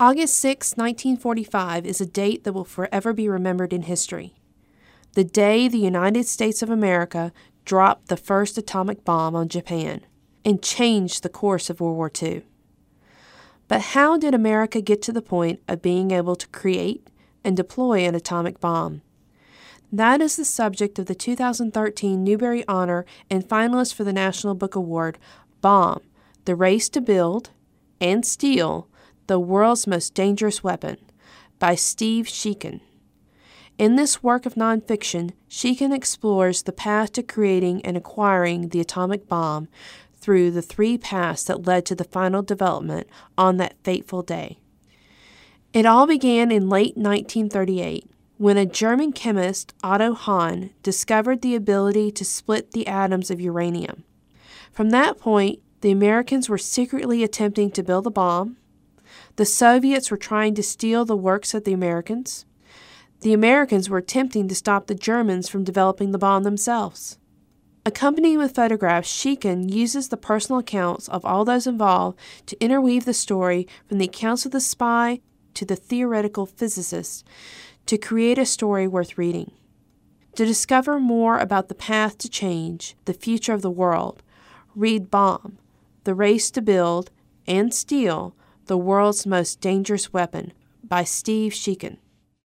August 6, 1945 is a date that will forever be remembered in history. The day the United States of America dropped the first atomic bomb on Japan and changed the course of World War II. But how did America get to the point of being able to create and deploy an atomic bomb? That is the subject of the 2013 Newbery Honor and finalist for the National Book Award, Bomb, The Race to Build and Steal the World's Most Dangerous Weapon, by Steve Sheikan. In this work of nonfiction, Sheikan explores the path to creating and acquiring the atomic bomb through the three paths that led to the final development on that fateful day. It all began in late 1938, when a German chemist, Otto Hahn, discovered the ability to split the atoms of uranium. From that point, the Americans were secretly attempting to build the bomb. The Soviets were trying to steal the works of the Americans. The Americans were attempting to stop the Germans from developing the bomb themselves. Accompanied with photographs, Sheikan uses the personal accounts of all those involved to interweave the story from the accounts of the spy to the theoretical physicist to create a story worth reading. To discover more about the path to change the future of the world, read Bomb, The Race to Build and Steal the World's Most Dangerous Weapon by Steve Sheikan.